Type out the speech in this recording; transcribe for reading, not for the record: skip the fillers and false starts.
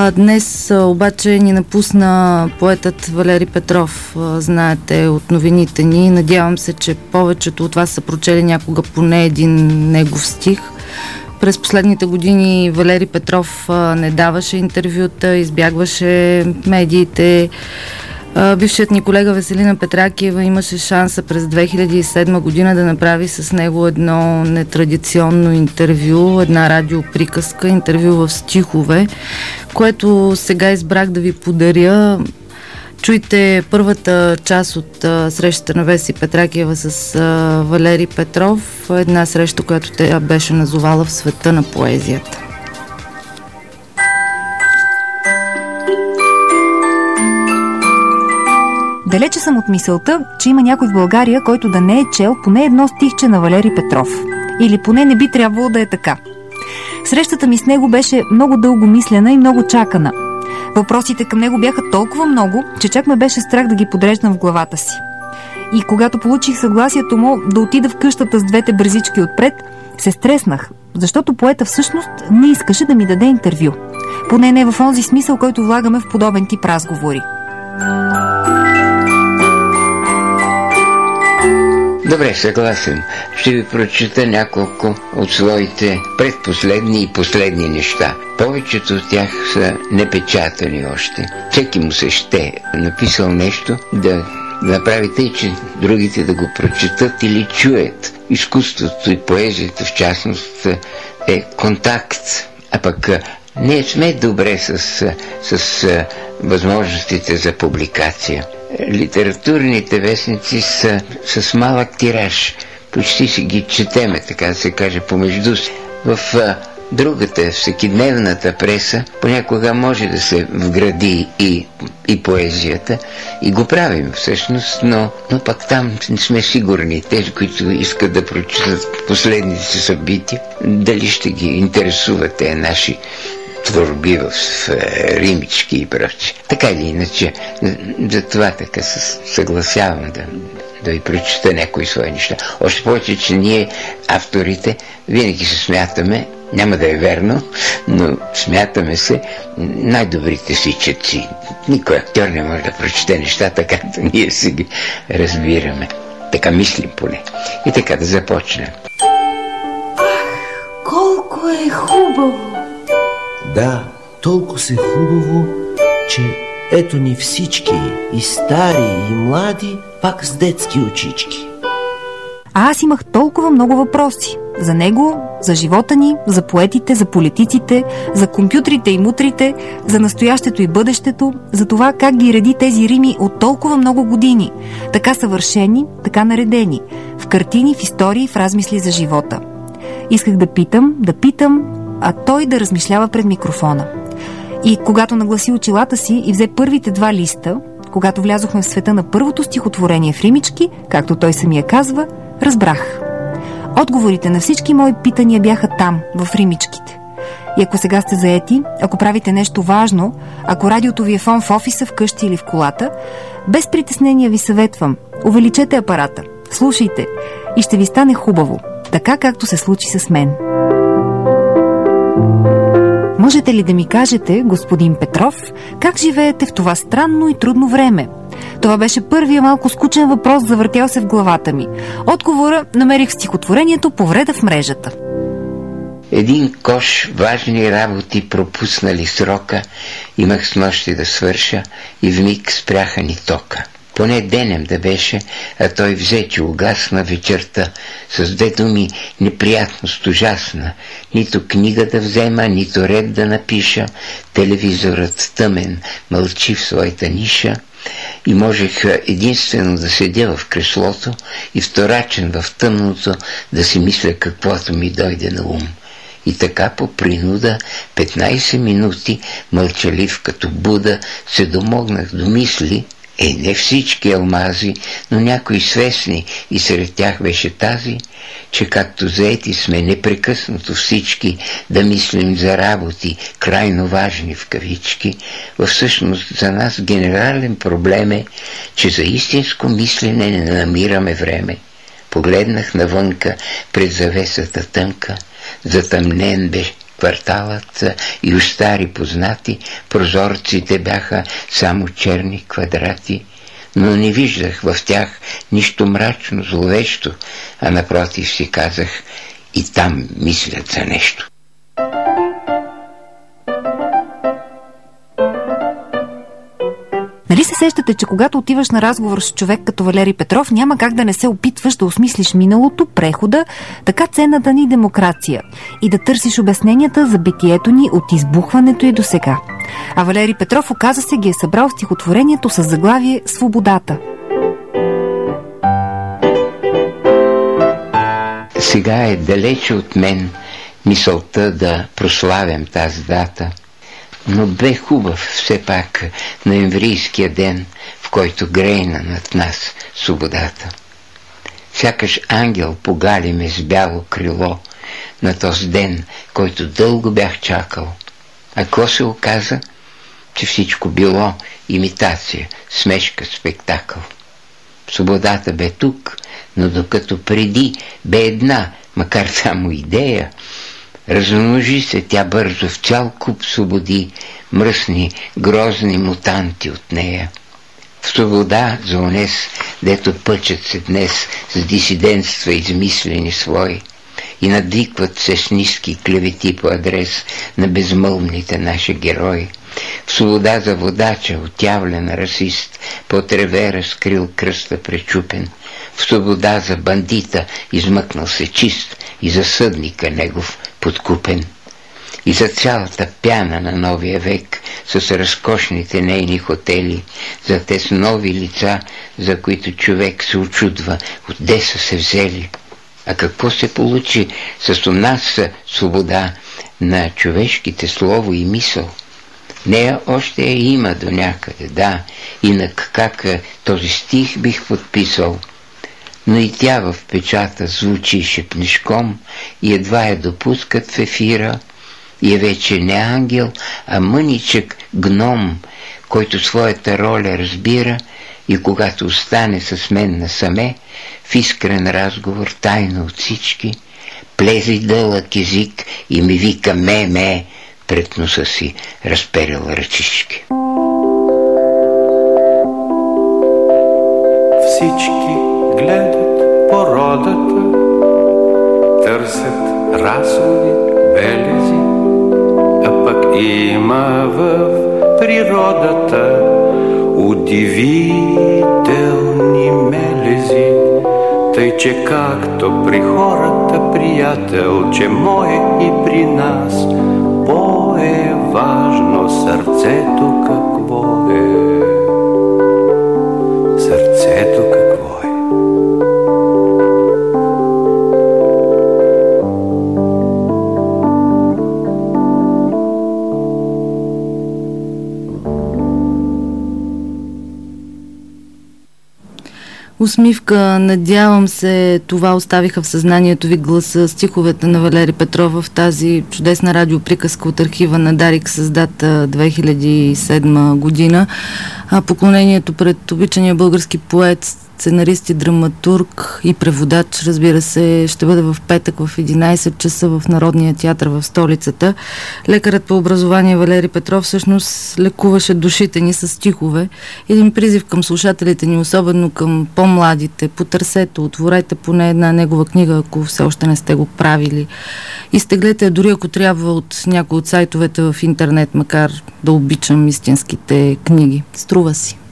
Днес обаче ни напусна поетът Валери Петров, знаете от новините ни. Надявам се, че повечето от вас са прочели някога поне един негов стих. През последните години Валери Петров не даваше интервюта, избягваше медиите. Бившият ни колега Веселина Петракиева имаше шанса през 2007 година да направи с него едно нетрадиционно интервю, една радиоприказка, интервю в стихове, което сега избрах да ви подаря. Чуйте първата част от срещата на Веси Петракиева с Валери Петров, една среща, която тя беше назовала в света на поезията. Далече съм от мисълта, че има някой в България, който да не е чел поне едно стихче на Валери Петров. Или поне не би трябвало да е така. Срещата ми с него беше много дълго мислена и много чакана. Въпросите към него бяха толкова много, че чак ме беше страх да ги подреждам в главата си. И когато получих съгласието му да отида в къщата с двете бързички отпред, се стреснах, защото поета всъщност не искаше да ми даде интервю. Поне не в онзи смисъл, който влагаме в подобен тип разговори. Добре, съгласен. Ще ви прочета няколко от своите предпоследни и последни неща. Повечето от тях са непечатани още. Всеки му се ще написал нещо да направи тъй, че другите да го прочетат или чуят. Изкуството и поезията, в частност, е контакт. А пък ние сме добре с възможностите за публикация. Литературните вестници са с малък тираж. Почти си ги четеме, така да се каже, помежду си. В другата, всекидневната преса, понякога може да се вгради и поезията. И го правим всъщност, но пак там не сме сигурни. Тези, които искат да прочитат последните събития, дали ще ги интересуват тези наши творби в римички и прочее. Така или иначе, за това така се съгласявам да ви прочита някои свои неща. Още повече, че ние, авторите, винаги се смятаме, няма да е верно, но смятаме се най-добрите си четци. Никой актьор не може да прочете нещата, както ние си ги разбираме. Така мислим поне. И така да започнем. Колко е хубаво! Да, толкова се хубаво, че ето ни всички, и стари, и млади, пак с детски очички. А аз имах толкова много въпроси. За него, за живота ни, за поетите, за политиците, за компютрите и мутрите, за настоящето и бъдещето, за това как ги реди тези рими от толкова много години. Така съвършени, така наредени. В картини, в истории, в размисли за живота. Исках да питам, а той да размишлява пред микрофона. И когато нагласи очилата си и взе първите 2 листа, когато влязохме в света на първото стихотворение в римички, както той самия казва, разбрах. Отговорите на всички мои питания бяха там, в римичките. И ако сега сте заети, ако правите нещо важно, ако радиото ви е фон в офиса, в къщи или в колата, без притеснение ви съветвам, увеличете апарата, слушайте и ще ви стане хубаво, така както се случи с мен. Можете ли да ми кажете, господин Петров, как живеете в това странно и трудно време? Това беше първия малко скучен въпрос, завъртял се в главата ми. Отговора намерих в стихотворението "Повреда в мрежата". Един кош важни работи пропуснали срока, имах с нощи да свърша и вмиг спряха ни тока. Поне денем да беше, а той взе, че угасна вечерта, с 2 думи неприятност ужасна. Нито книга да взема, нито ред да напиша, телевизорът тъмен мълчи в своята ниша. И можех единствено да седя в креслото и вторачен в тъмното да си мисля каквото ми дойде на ум. И така по принуда 15 минути, мълчалив като Буда, се домогнах до мисли, не всички алмази, но някои свестни, и сред тях беше тази, че както заети сме непрекъснато всички да мислим за работи, крайно важни в кавички, всъщност за нас генерален проблем е, че за истинско мислене не намираме време. Погледнах навънка пред завесата тънка, затъмнен бе кварталът и у стари познати, прозорците бяха само черни квадрати, но не виждах в тях нищо мрачно, зловещо, а напротив си казах, и там мислят за нещо. Нали се сещате, че когато отиваш на разговор с човек като Валери Петров, няма как да не се опитваш да осмислиш миналото, прехода, така ценната ни демокрация и да търсиш обясненията за битието ни от избухването и до сега. А Валери Петров, оказа се, ги е събрал стихотворението с заглавие «Свободата». Сега е далече от мен мисълта да прославям тази дата, но бе хубав все пак ноемврийския ден, в който грейна над нас свободата. Сякаш ангел погали ме с бяло крило на този ден, който дълго бях чакал. А какво се оказа? Че всичко било имитация, смешка, спектакъл. Свободата бе тук, но докато преди бе една, макар само идея, размножи се тя бързо в цял куп свободи, мръсни, грозни мутанти от нея. В свобода за онес, дето пъчат се днес с дисидентства измислени свои и надвикват се с ниски клевети по адрес на безмълвните наши герои. В свобода за водача, отявлен расист, под ревера скрил кръста пречупен. В свобода за бандита, измъкнал се чист, и за съдника негов подкупен. И за цялата пяна на новия век, с разкошните нейни хотели, за тези нови лица, за които човек се очудва, отде са се взели. А какво се получи с у нас свобода на човешките слово и мисъл? Нея още я има до някъде, да, инак как този стих бих подписал. Но и тя в печата звучи шепнишком и едва я допускат в ефира, и е вече не ангел, а мъничък гном, който своята роля разбира и когато остане с мен насаме, в искрен разговор тайно от всички, плези дълъг език и ми вика ме, пред носа си разперил ръчички. Всички гледат породата, търсят расови белези, а пък има в природата удивителни мелези. Тъй, че както при хората приятел, че мое и при нас по-е-важно сърцето какво е. Сърцето какво е. Усмивка, надявам се, това оставиха в съзнанието ви гласа, стиховете на Валери Петров в тази чудесна радиоприказка от архива на Дарик с дата 2007 година. Поклонението пред обичания български поет, сценарист и драматург и преводач, разбира се, ще бъде в петък в 11 часа в Народния театър в столицата. Лекарът по образование Валери Петров всъщност лекуваше душите ни с стихове. Един призив към слушателите ни, особено към по-младите: потърсете, отворете поне една негова книга, ако все още не сте го правили. Изтеглете, дори ако трябва, от някои от сайтовете в интернет, макар да обичам истинските книги. Струва си.